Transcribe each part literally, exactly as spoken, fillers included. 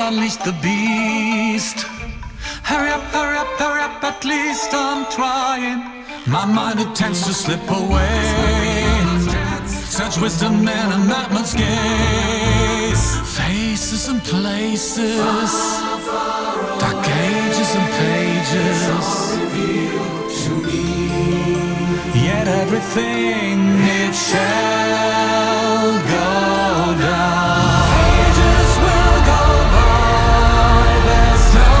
unleash the beast. Hurry up, hurry up, hurry up, at least I'm trying. My mind it tends to slip away. Such wisdom in a madman's gaze. Faces and places, dark ages and pages, to me. Yet everything it shall go down. Ages will go by, there's no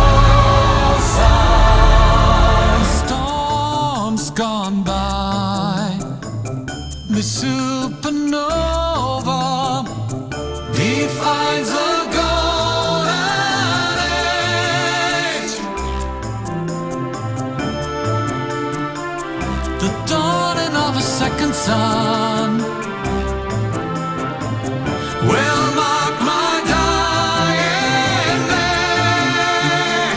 sign. Storms gone by, the supernova defines a golden age. The dawning of a second sun will mark my dying day.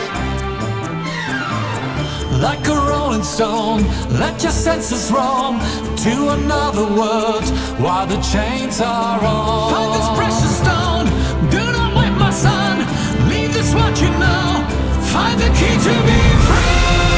Like a rolling stone, let your senses roam to another world while the chains are on. Find this precious stone, do not wait, my son. Leave this what you know. Find the key to be free.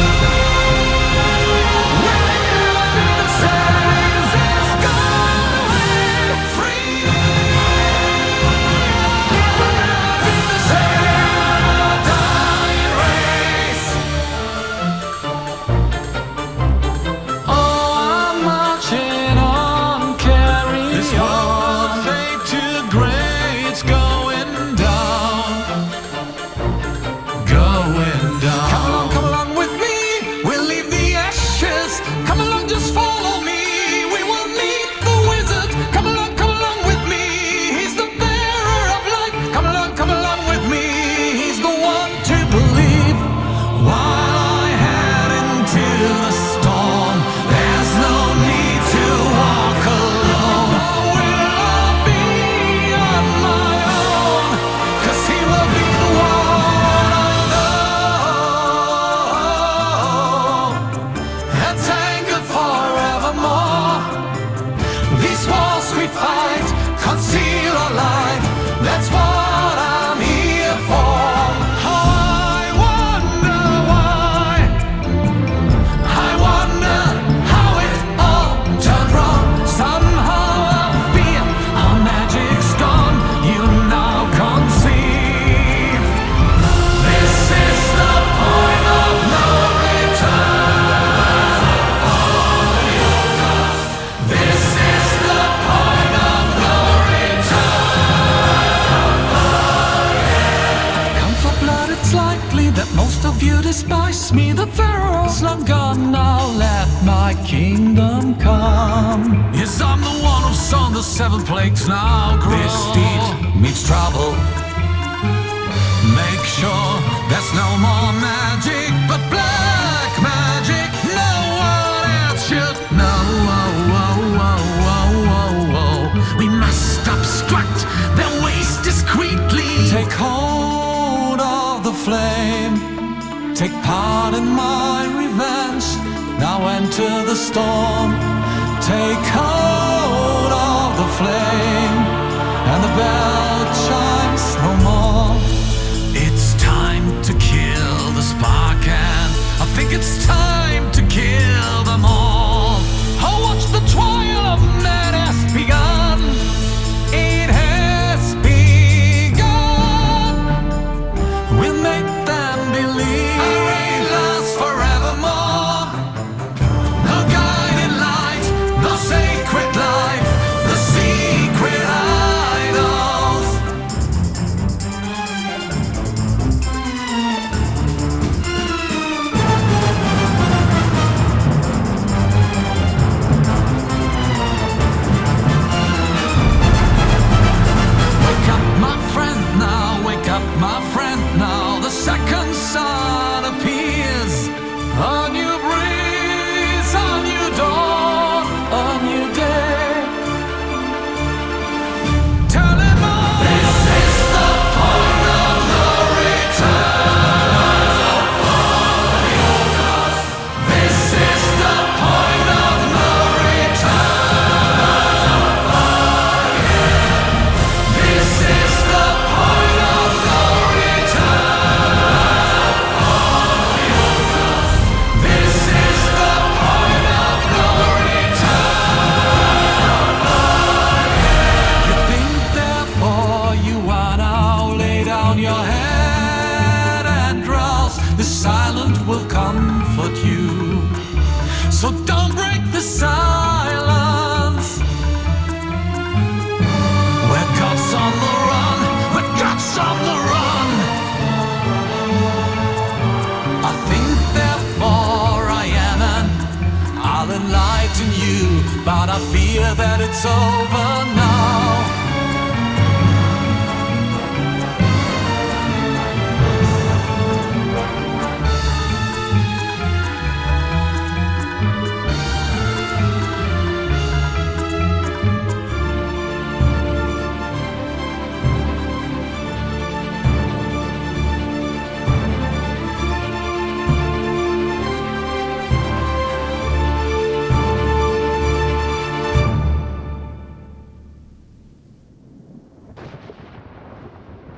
Despise me, the Pharaoh's long gone. Now let my kingdom come. Yes, I'm the one who saw the seven plagues now grow. This deed meets trouble. Make sure there's no more magic, but black magic. No one else should know. Oh, oh, oh, oh, oh, oh. We must obstruct their ways discreetly. Take hold of the flame. Take part in my revenge. Now enter the storm. Take hold of the flame, and the bell chimes no more. It's time to kill the spark, and I think it's time to kill them all. Oh, watch the trial of man has begun. It has begun. We'll make them believe. don't break the silence. We're cops on the run, we're cops on the run. I think therefore I am, and I'll enlighten you, but I fear that it's over now.